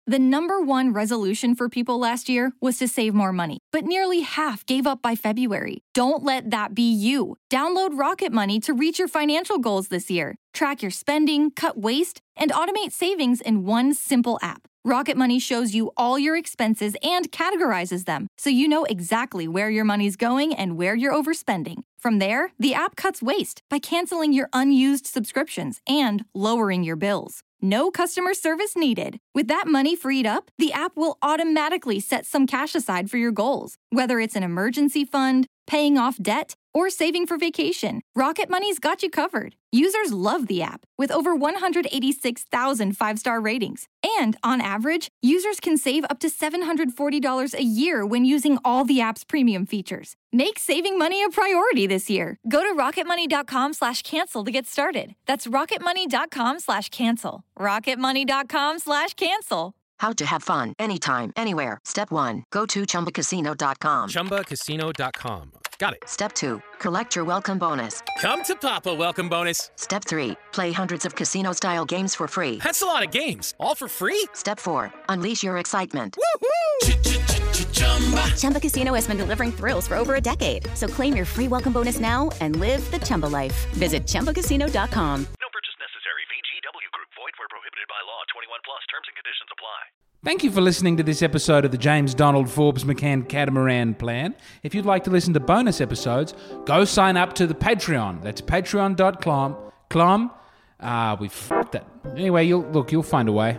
The number one resolution for people last year was to save more money, but nearly half gave up by February. Don't let that be you. Download Rocket Money to reach your financial goals this year. Track your spending, cut waste, and automate savings in one simple app. Rocket Money shows you all your expenses and categorizes them, so you know exactly where your money's going and where you're overspending. From there, the app cuts waste by canceling your unused subscriptions and lowering your bills. No customer service needed. With that money freed up, the app will automatically set some cash aside for your goals, whether it's an emergency fund, paying off debt, or saving for vacation. Rocket Money's got you covered. Users love the app, with over 186,000 five-star ratings. And on average, users can save up to $740 a year when using all the app's premium features. Make saving money a priority this year. Go to rocketmoney.com/cancel to get started. That's rocketmoney.com/cancel. rocketmoney.com/cancel. How to have fun anytime, anywhere. Step 1. Go to ChumbaCasino.com. ChumbaCasino.com. Got it. Step 2. Collect your welcome bonus. Come to Papa welcome bonus. Step 3. Play hundreds of casino-style games for free. That's a lot of games. All for free? Step 4. Unleash your excitement. Woohoo! Chumba Casino has been delivering thrills for over a decade. So claim your free welcome bonus now and live the Chumba life. Visit ChumbaCasino.com. No purchase necessary. VGW Group. Void where prohibited by law. 21 plus. Terms and conditions apply. Thank you for listening to this episode of the James Donald Forbes McCann Catamaran Plan. If you'd like to listen to bonus episodes, go sign up to the Patreon. That's patreon.com. We f***ed it. Anyway, you'll find a way.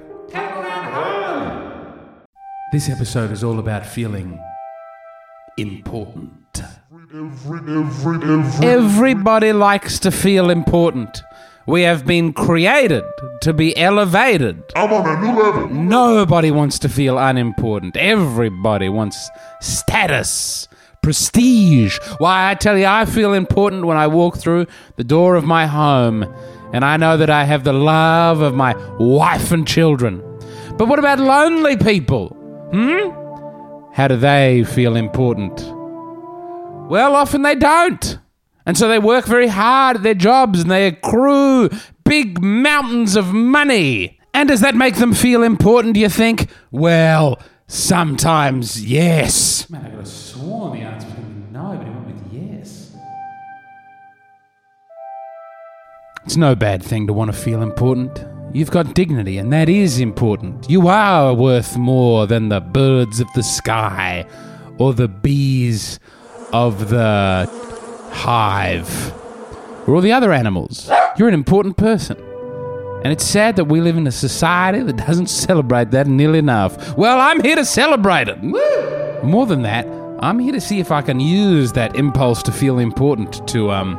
This episode is all about feeling important. Everybody likes to feel important. We have been created to be elevated. I'm on a new level. Nobody wants to feel unimportant. Everybody wants status, prestige. Why, I tell you, I feel important when I walk through the door of my home and I know that I have the love of my wife and children. But what about lonely people? How do they feel important? Well, often they don't. And so they work very hard at their jobs and they accrue big mountains of money. And does that make them feel important, do you think? Well, sometimes yes. Man, I could have sworn the answer was going to be no, but it went with yes. It's no bad thing to want to feel important. You've got dignity, and that is important. You are worth more than the birds of the sky or the bees of the hive or all the other animals. You're an important person. And it's sad that we live in a society that doesn't celebrate that nearly enough. Well, I'm here to celebrate it. Woo! More than that, I'm here to see if I can use that impulse to feel important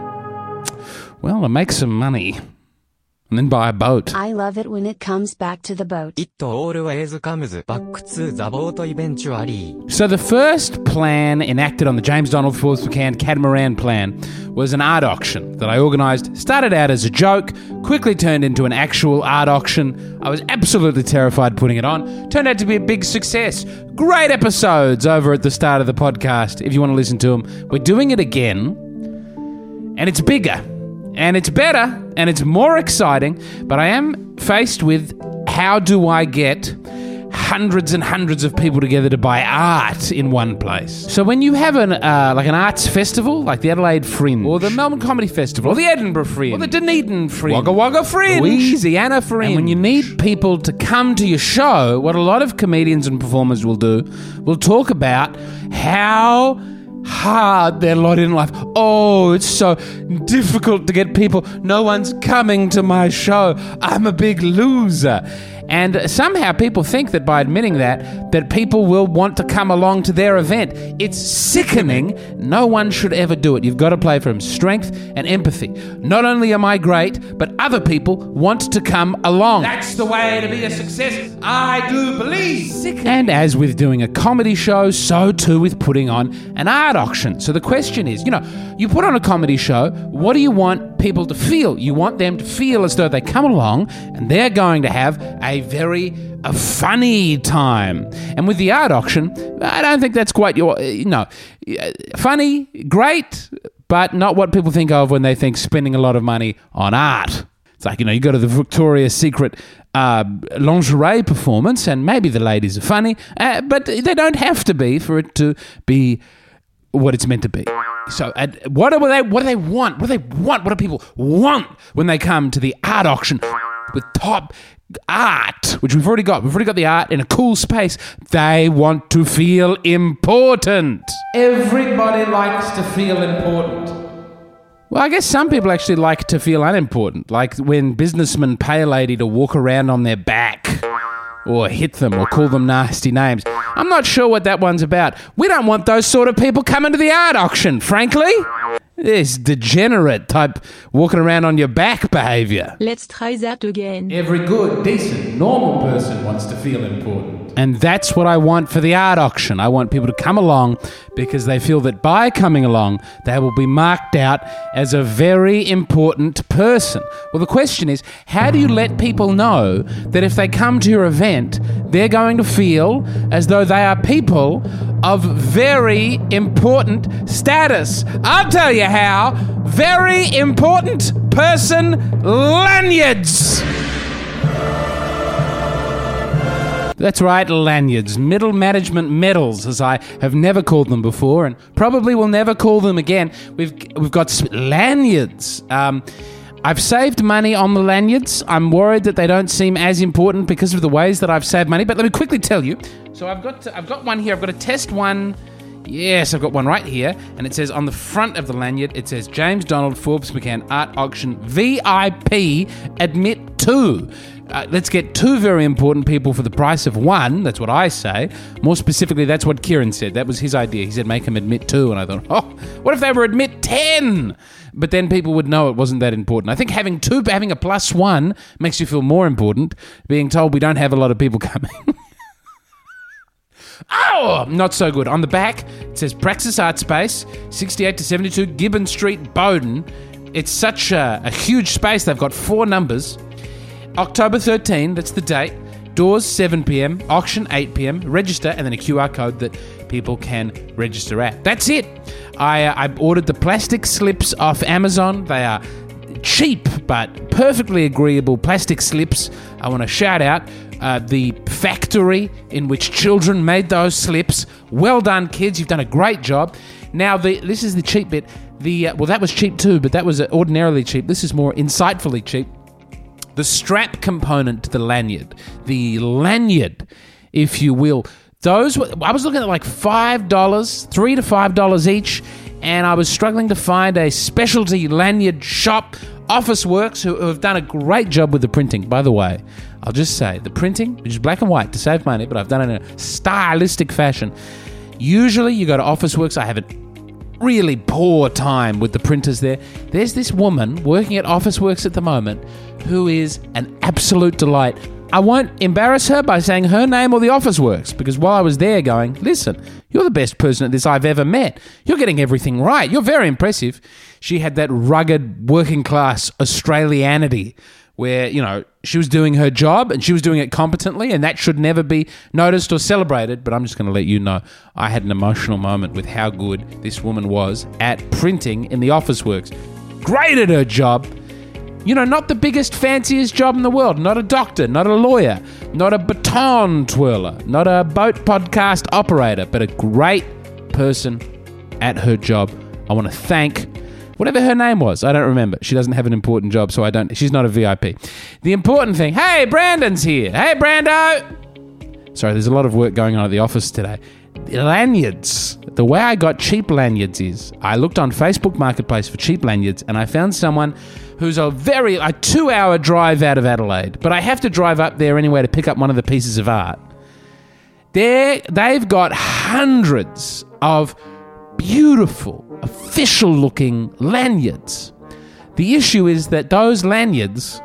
to make some money. And then buy a boat. I love it when it comes back to the boat. It always comes back to the boat eventually. So the first plan enacted on the James Donald Forbes McCann Catamaran Plan was an art auction that I organised. Started out as a joke, quickly turned into an actual art auction. I was absolutely terrified putting it on. Turned out to be a big success. Great episodes over at the start of the podcast if you want to listen to them. We're doing it again, and it's bigger. And it's better, and it's more exciting, but I am faced with how do I get hundreds and hundreds of people together to buy art in one place? So when you have an arts festival, like the Adelaide Fringe, or the Melbourne Comedy Festival, or the Edinburgh Fringe, or the Dunedin Fringe, Wagga Wagga Fringe, Louisiana Fringe, and when you need people to come to your show, what a lot of comedians and performers will do, will talk about how hard their lot in life. Oh, it's so difficult to get people. No one's coming to my show. I'm a big loser. And somehow people think that by admitting that people will want to come along to their event. It's sickening. No one should ever do it. You've got to play from strength and empathy. Not only am I great, but other people want to come along. That's the way to be a success, I do believe. Sickening. And as with doing a comedy show, so too with putting on an art auction. So the question is, you put on a comedy show, what do you want people to feel? You want them to feel as though they come along and they're going to have a very funny time. And with the art auction, I don't think that's quite funny, great, but not what people think of when they think spending a lot of money on art. It's like, you go to the Victoria's Secret lingerie performance, and maybe the ladies are funny, but they don't have to be for it to be what it's meant to be. So what do they want? What do people want when they come to the art auction with top art, which we've already got? We've already got the art in a cool space. They want to feel important. Everybody likes to feel important. Well, I guess some people actually like to feel unimportant, like when businessmen pay a lady to walk around on their back or hit them or call them nasty names. I'm not sure what that one's about. We don't want those sort of people coming to the art auction, frankly. This degenerate type walking around on your back behaviour. Let's try that again. Every good, decent, normal person wants to feel important. And that's what I want for the art auction. I want people to come along because they feel that by coming along, they will be marked out as a very important person. Well, the question is, how do you let people know that if they come to your event, they're going to feel as though they are people of very important status? I'll tell you how. Very important person lanyards. That's right, lanyards. Middle management medals, as I have never called them before, and probably will never call them again. We've got lanyards. I've saved money on the lanyards. I'm worried that they don't seem as important because of the ways that I've saved money. But let me quickly tell you. So I've got one here. I've got a test one. Yes, I've got one right here, and it says on the front of the lanyard, it says James Donald Forbes McCann Art Auction VIP Admit 2. Let's get 2 very important people for the price of 1. That's what I say. More specifically, that's what Kieran said. That was his idea. He said make them admit 2, and I thought, oh, what if they were admit 10? But then people would know it wasn't that important. I think having a plus 1 makes you feel more important. Being told we don't have a lot of people coming. Oh, not so good. On the back, it says Praxis Art Space, 68 to 72 Gibbon Street, Bowden. It's such a huge space. They've got 4 numbers. October 13, that's the date. Doors 7 p.m, auction 8 p.m, register, and then a QR code that people can register at. That's it. I ordered the plastic slips off Amazon. They are cheap but perfectly agreeable plastic slips. I want to shout out the factory in which children made those slips. Well done, kids. You've done a great job. Now, this is the cheap bit. Well, that was cheap too, but that was ordinarily cheap. This is more insightfully cheap. The strap component to the lanyard, if you will, I was looking at like $5, $3 to $5 each, and I was struggling to find a specialty lanyard shop, Officeworks, who have done a great job with the printing. By the way, I'll just say, the printing, which is black and white to save money, but I've done it in a stylistic fashion. Usually you go to Officeworks, I have a really poor time with the printers there. There's this woman working at Officeworks at the moment who is an absolute delight. I won't embarrass her by saying her name or the Officeworks, because while I was there going, listen, you're the best person at this I've ever met. You're getting everything right. You're very impressive. She had that rugged working class Australianity where, you know, she was doing her job and she was doing it competently, and that should never be noticed or celebrated. But I'm just going to let you know, I had an emotional moment with how good this woman was at printing in the Officeworks. Great at her job. You know, not the biggest, fanciest job in the world. Not a doctor, not a lawyer, not a baton twirler, not a boat podcast operator, but a great person at her job. I want to thank whatever her name was. I don't remember. She doesn't have an important job, so she's not a VIP. The important thing, hey, Brandon's here. Hey, Brando. Sorry, there's a lot of work going on at the office today. Lanyards. The way I got cheap lanyards is I looked on Facebook Marketplace for cheap lanyards, and I found someone who's a 2-hour drive out of Adelaide, but I have to drive up there anyway to pick up one of the pieces of art. They've got hundreds of beautiful, official-looking lanyards. The issue is that those lanyards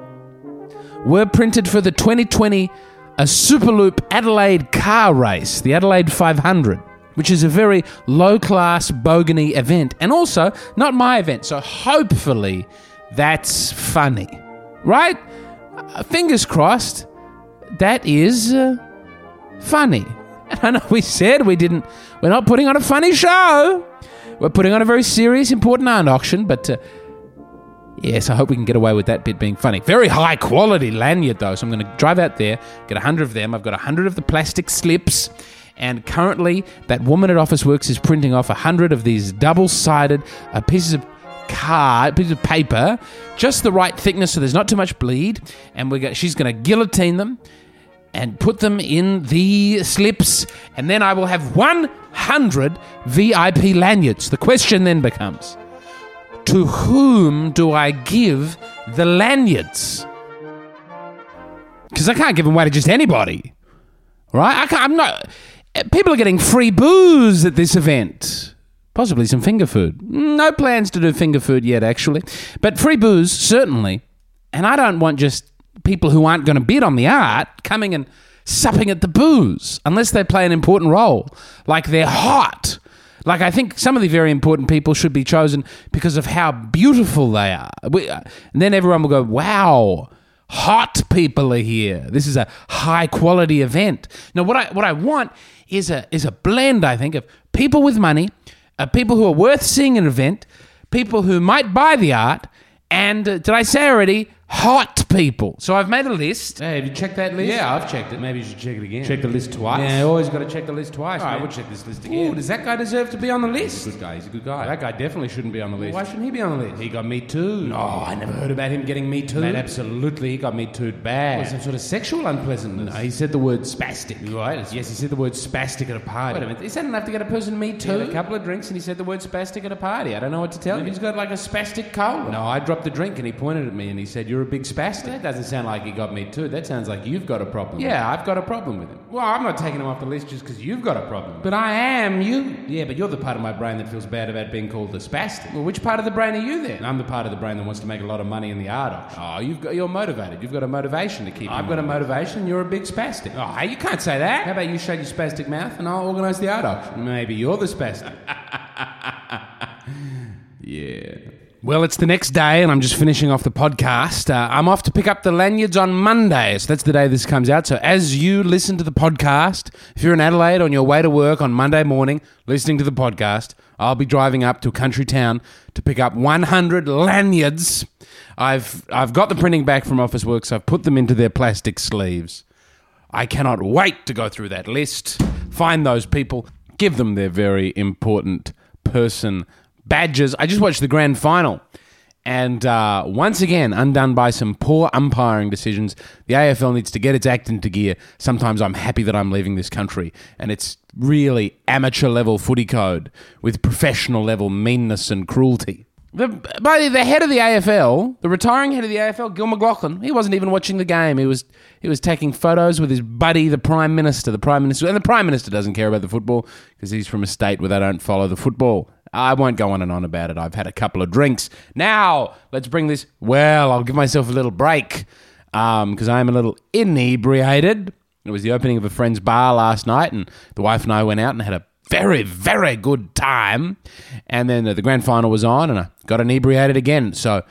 were printed for the 2020 Superloop Adelaide car race, the Adelaide 500, which is a very low-class bogany event, and also not my event, so hopefully that's funny, right? Fingers crossed, that is funny. And I know we said we're not putting on a funny show. We're putting on a very serious, important art auction, but Yes, I hope we can get away with that bit being funny. Very high quality lanyard though, so I'm going to drive out there, get 100 of them. I've got 100 of the plastic slips, and currently that woman at Officeworks is printing off 100 of these double-sided pieces of paper, just the right thickness so there's not too much bleed, and she's going to guillotine them and put them in the slips, and then I will have 100 VIP lanyards. The question then becomes, to whom do I give the lanyards? Because I can't give them away to just anybody, right? People are getting free booze at this event. Possibly some finger food. No plans to do finger food yet, actually. But free booze, certainly. And I don't want just people who aren't going to bid on the art coming and supping at the booze, unless they play an important role. Like they're hot. Like I think some of the very important people should be chosen because of how beautiful they are. And then everyone will go, wow, hot people are here. This is a high-quality event. Now, what I want is a blend, I think, of people with money, people who are worth seeing an event, people who might buy the art, and, did I say already, hot people. So I've made a list. Hey, have you checked that list? Yeah, I've checked it. Maybe you should check it again. Check the list twice? Yeah, always got to check the list twice. All right, we'll check this list again. Ooh, does that guy deserve to be on the list? He's a good guy. He's a good guy. That guy definitely shouldn't be on the list. Why shouldn't he be on the list? He got Me Too. No, I never heard about him getting Me Too. Man, absolutely. He got Me Too'd bad. Was some sort of sexual unpleasantness? No, he said the word spastic. Right. Yes, he said the word spastic at a party. Wait a minute. Is that enough to get a person Me Too? He had a couple of drinks and he said the word spastic at a party. I don't know what to tell you. He's got like a spastic cold. No, I dropped the drink and he pointed at me and he said, "You're a big spastic." That doesn't sound like he got Me Too. That sounds like you've got a problem. Yeah, I've got a problem with him. Well, I'm not taking him off the list just because you've got a problem. But I am you. Yeah, but you're the part of my brain that feels bad about being called the spastic. Well, which part of the brain are you then? I'm the part of the brain that wants to make a lot of money in the art auction. Oh, you're motivated. You've got a motivation to keep I've got a motivation. You're a big spastic. Oh, hey, you can't say that. How about you shut your spastic mouth and I'll organise the art auction? Maybe you're the spastic. Yeah. Well, it's the next day and I'm just finishing off the podcast. I'm off to pick up the lanyards on Monday. So that's the day this comes out. So as you listen to the podcast, if you're in Adelaide on your way to work on Monday morning, listening to the podcast, I'll be driving up to a country town to pick up 100 lanyards. I've got the printing back from Officeworks. I've put them into their plastic sleeves. I cannot wait to go through that list, find those people, give them their very important person badges. I just watched the grand final and once again, undone by some poor umpiring decisions. The AFL needs to get its act into gear. Sometimes I'm happy that I'm leaving this country and it's really amateur level footy code with professional level meanness and cruelty. By the head of the AFL, the retiring head of the AFL, Gil McLachlan, he wasn't even watching the game. He was taking photos with his buddy, the Prime Minister. And the Prime Minister doesn't care about the football because he's from a state where they don't follow the football. I won't go on and on about it. I've had a couple of drinks. Now, let's bring this... Well, I'll give myself a little break because I am a little inebriated. It was the opening of a friend's bar last night and the wife and I went out and had a very, very good time. And then the grand final was on and I got inebriated again. So,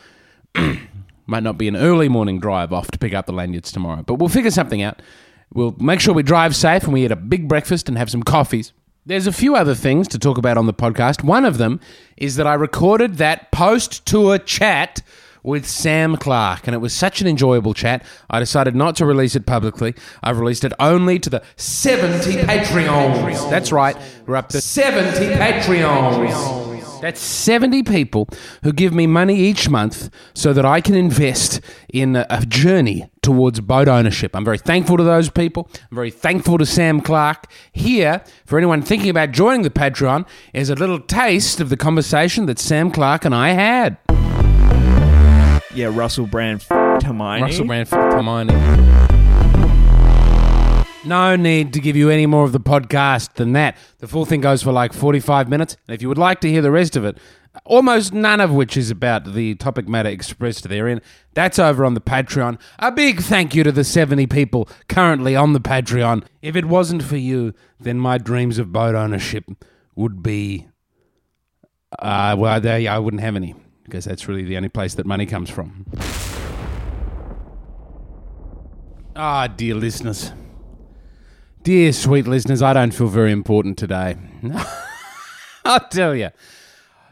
might not be an early morning drive off to pick up the lanyards tomorrow. But we'll figure something out. We'll make sure we drive safe and we eat a big breakfast and have some coffees. There's a few other things to talk about on the podcast. One of them is that I recorded that post-tour chat with Sam Clark, and it was such an enjoyable chat, I decided not to release it publicly. I've released it only to the 70 Patreons. That's right, we're up to 70 Patreons. That's 70 people who give me money each month so that I can invest in a journey towards boat ownership. I'm very thankful to those people. I'm very thankful to Sam Clark. Here, for anyone thinking about joining the Patreon, is a little taste of the conversation that Sam Clark and I had. Yeah, Russell Brand Hermione. Russell Brand Hermione. No need to give you any more of the podcast than that. The full thing goes for like 45 minutes. And if you would like to hear the rest of it, almost none of which is about the topic matter expressed therein, that's over on the Patreon. A big thank you to the 70 people currently on the Patreon. If it wasn't for you, then my dreams of boat ownership would be... I wouldn't have any, because that's really the only place that money comes from. Ah, dear listeners. Dear sweet listeners, I don't feel very important today. I'll tell you.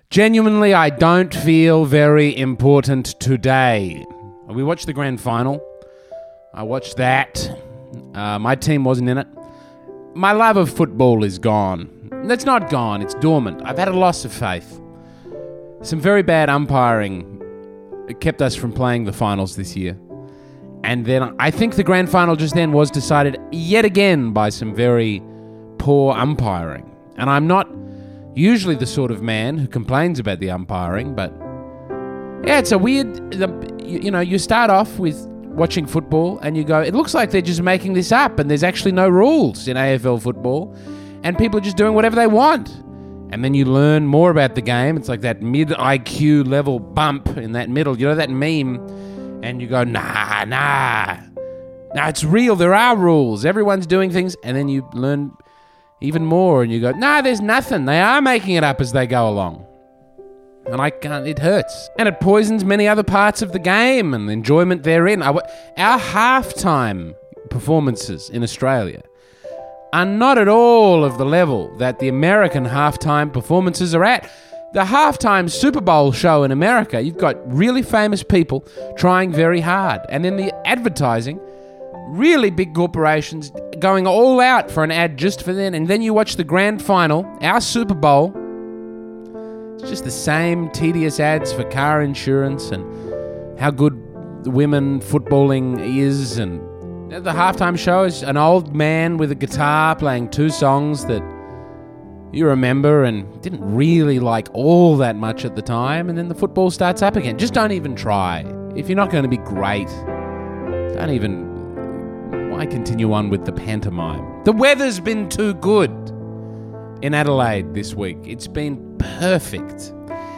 Genuinely, I don't feel very important today. We watched the grand final. I watched that. My team wasn't in it. My love of football is gone. It's not gone, it's dormant. I've had a loss of faith. Some very bad umpiring kept us from playing the finals this year. And then I think the grand final just then was decided yet again by some very poor umpiring. And I'm not usually the sort of man who complains about the umpiring, but yeah, it's a weird, you start off with watching football and you go, it looks like they're just making this up and there's actually no rules in AFL football and people are just doing whatever they want. And then you learn more about the game. It's like that mid-IQ level bump in that middle. You know that meme? And you go, nah, it's real. There are rules. Everyone's doing things. And then you learn even more and you go, nah, there's nothing. They are making it up as they go along. And I can't, it hurts. And it poisons many other parts of the game and the enjoyment therein. Our halftime performances in Australia are not at all of the level that the American halftime performances are at. The halftime Super Bowl show in America, you've got really famous people trying very hard. And then the advertising, really big corporations going all out for an ad just for them. And then you watch the grand final, our Super Bowl. It's just the same tedious ads for car insurance and how good the women footballing is. And the halftime show is an old man with a guitar playing two songs that you remember and didn't really like all that much at the time. And then the football starts up again. Just don't even try. If you're not going to be great, don't even... Why continue on with the pantomime? The weather's been too good in Adelaide this week. It's been perfect.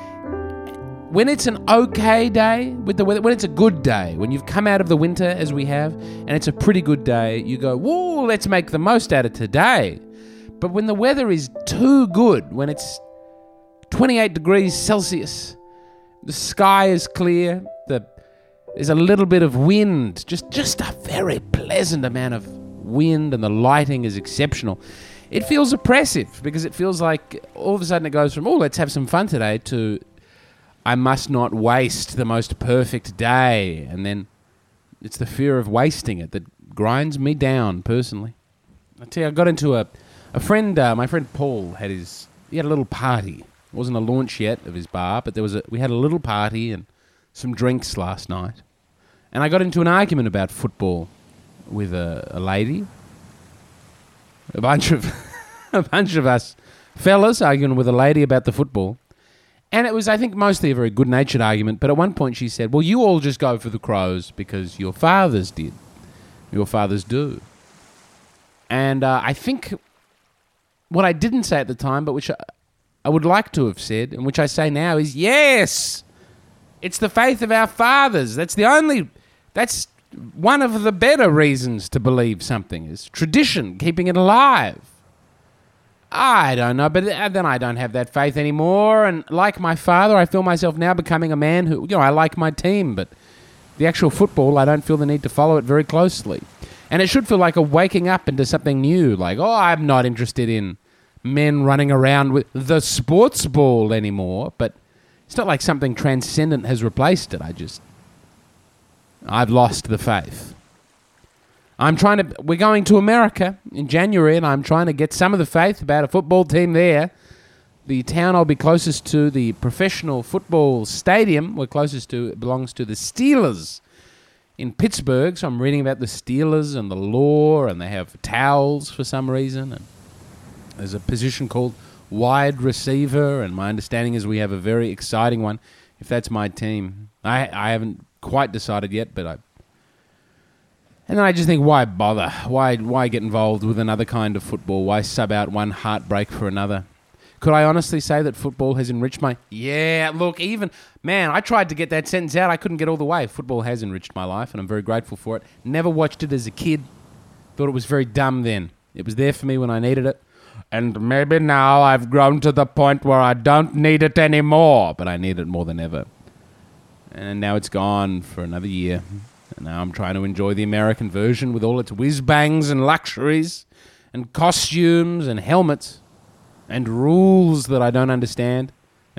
When it's an okay day with the weather, when it's a good day, when you've come out of the winter as we have, and it's a pretty good day, you go, whoa, let's make the most out of today. But when the weather is too good, when it's 28 degrees Celsius, the sky is clear, there's a little bit of wind, just a very pleasant amount of wind, and the lighting is exceptional. It feels oppressive because it feels like all of a sudden it goes from, oh, let's have some fun today, to I must not waste the most perfect day. And then it's the fear of wasting it that grinds me down personally. I tell you, I got into a friend, my friend Paul he had a little party. It wasn't a launch yet of his bar, but we had a little party and some drinks last night. And I got into an argument about football with a lady. A bunch of us fellas arguing with a lady about the football. And it was, I think, mostly a very good-natured argument. But at one point she said, well, you all just go for the Crows because your fathers did. Your fathers do. And I think what I didn't say at the time, but which I would like to have said, and which I say now, is yes, it's the faith of our fathers. That's one of the better reasons to believe something, is tradition, keeping it alive. I don't know, but then I don't have that faith anymore. And like my father, I feel myself now becoming a man who, I like my team, but the actual football, I don't feel the need to follow it very closely. And it should feel like a waking up into something new. Like, I'm not interested in men running around with the sports ball anymore. But it's not like something transcendent has replaced it. I've lost the faith. We're going to America in January, and I'm trying to get some of the faith about a football team there. The town I'll be closest to, the professional football stadium we're closest to, belongs to the Steelers in Pittsburgh. So I'm reading about the Steelers and the lore, and they have towels for some reason. And there's a position called wide receiver, and my understanding is we have a very exciting one, if that's my team. I haven't quite decided yet, but And then I just think, why bother? Why get involved with another kind of football? Why sub out one heartbreak for another? Could I honestly say that football has enriched my... Yeah, look, I tried to get that sentence out. I couldn't get all the way. Football has enriched my life, and I'm very grateful for it. Never watched it as a kid. Thought it was very dumb then. It was there for me when I needed it. And maybe now I've grown to the point where I don't need it anymore, but I need it more than ever. And now it's gone for another year. And now I'm trying to enjoy the American version with all its whiz-bangs and luxuries and costumes and helmets and rules that I don't understand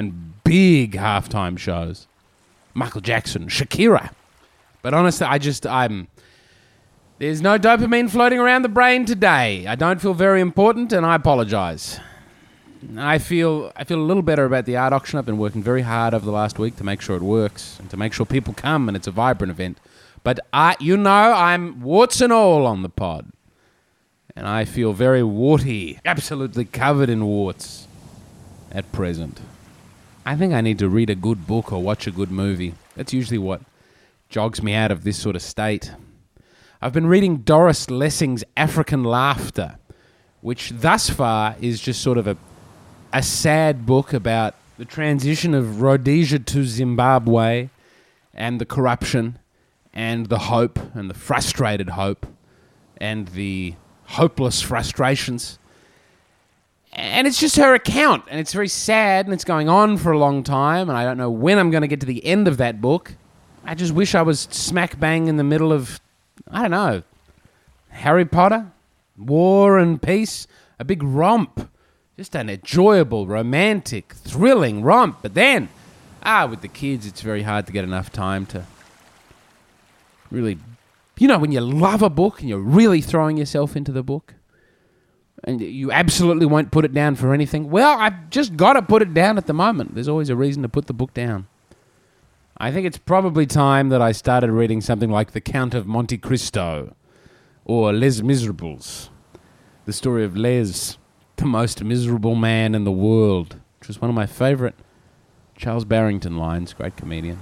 and big halftime shows. Michael Jackson, Shakira. But honestly, there's no dopamine floating around the brain today. I don't feel very important, and I apologize. I feel a little better about the art auction. I've been working very hard over the last week to make sure it works and to make sure people come and it's a vibrant event. But I'm warts and all on the pod. And I feel very warty, absolutely covered in warts at present. I think I need to read a good book or watch a good movie. That's usually what jogs me out of this sort of state. I've been reading Doris Lessing's African Laughter, which thus far is just sort of a sad book about the transition of Rhodesia to Zimbabwe and the corruption and the hope and the frustrated hope and the hopeless frustrations. And it's just her account, and it's very sad, and it's going on for a long time, and I don't know when I'm going to get to the end of that book. I just wish I was smack bang in the middle of, I don't know, Harry Potter, War and Peace, a big romp. Just an enjoyable, romantic, thrilling romp. But then, with the kids, it's very hard to get enough time to really... You know, when you love a book and you're really throwing yourself into the book and you absolutely won't put it down for anything, well, I've just got to put it down at the moment. There's always a reason to put the book down. I think it's probably time that I started reading something like The Count of Monte Cristo or Les Miserables, the story of Les, the most miserable man in the world, which was one of my favourite Charles Barrington lines, great comedian.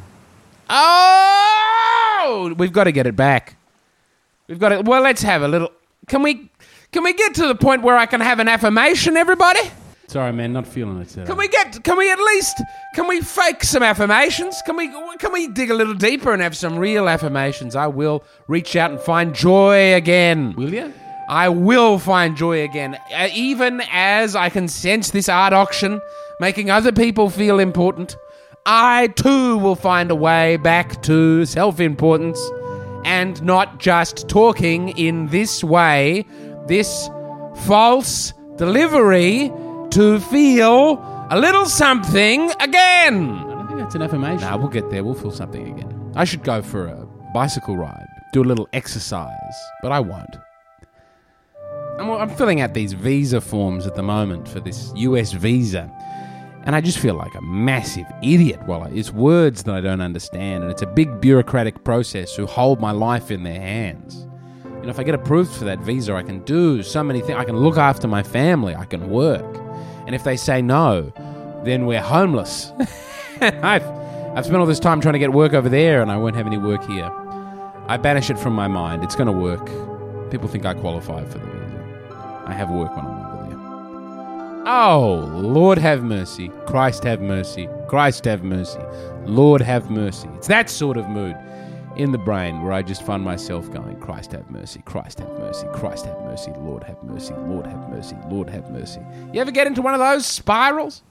Oh! We've got to get it back. Well, let's have a little... Can we get to the point where I can have an affirmation, everybody? Sorry, man, not feeling it today. Can we fake some affirmations? Can we dig a little deeper and have some real affirmations? I will reach out and find joy again. Will you? I will find joy again. Even as I can sense this art auction making other people feel important, I too will find a way back to self-importance and not just talking in this way, this false delivery to feel a little something again. I don't think that's an affirmation. Nah, we'll get there. We'll feel something again. I should go for a bicycle ride, do a little exercise, but I won't. I'm filling out these visa forms at the moment for this US visa, and I just feel like a massive idiot while it's words that I don't understand, and it's a big bureaucratic process who hold my life in their hands. You know, if I get approved for that visa, I can do so many things. I can look after my family. I can work. And if they say no, then we're homeless. I've spent all this time trying to get work over there, and I won't have any work here. I banish it from my mind. It's going to work. People think I qualify for the visa. I have work when I'm over there. Oh, Lord have mercy. Christ have mercy. Christ have mercy. Lord have mercy. It's that sort of mood in the brain where I just find myself going, Christ have mercy, Christ have mercy, Christ have mercy, Lord have mercy, Lord have mercy, Lord have mercy. You ever get into one of those spirals?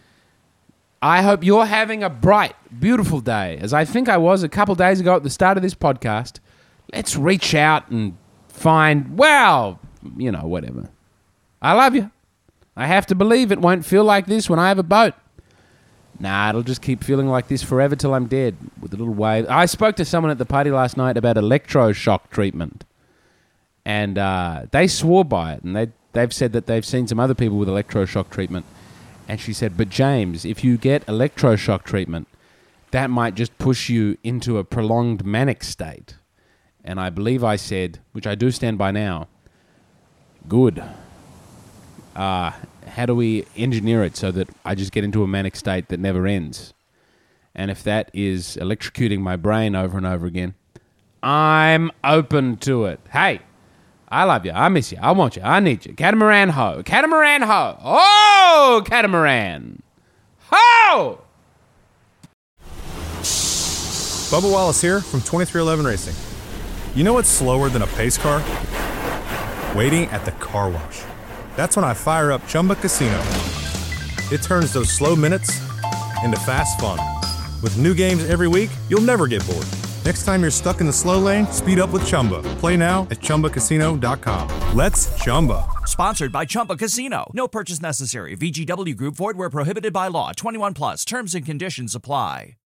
I hope you're having a bright, beautiful day, as I think I was a couple days ago at the start of this podcast. Let's reach out and find, well, you know, whatever. I love you. I have to believe it won't feel like this when I have a boat. Nah, it'll just keep feeling like this forever till I'm dead, with a little wave. I spoke to someone at the party last night about electroshock treatment, and they swore by it, and they've said that they've seen some other people with electroshock treatment, and she said, but James, if you get electroshock treatment, that might just push you into a prolonged manic state. And I believe I said, which I do stand by now, good. How do we engineer it so that I just get into a manic state that never ends? And if that is electrocuting my brain over and over again, I'm open to it. Hey, I love you. I miss you. I want you. I need you. Catamaran ho. Catamaran ho. Oh, catamaran. Ho! Bubba Wallace here from 2311 Racing. You know what's slower than a pace car? Waiting at the car wash. That's when I fire up Chumba Casino. It turns those slow minutes into fast fun. With new games every week, you'll never get bored. Next time you're stuck in the slow lane, speed up with Chumba. Play now at ChumbaCasino.com. Let's Chumba. Sponsored by Chumba Casino. No purchase necessary. VGW Group. Void where prohibited by law. 21 plus. Terms and conditions apply.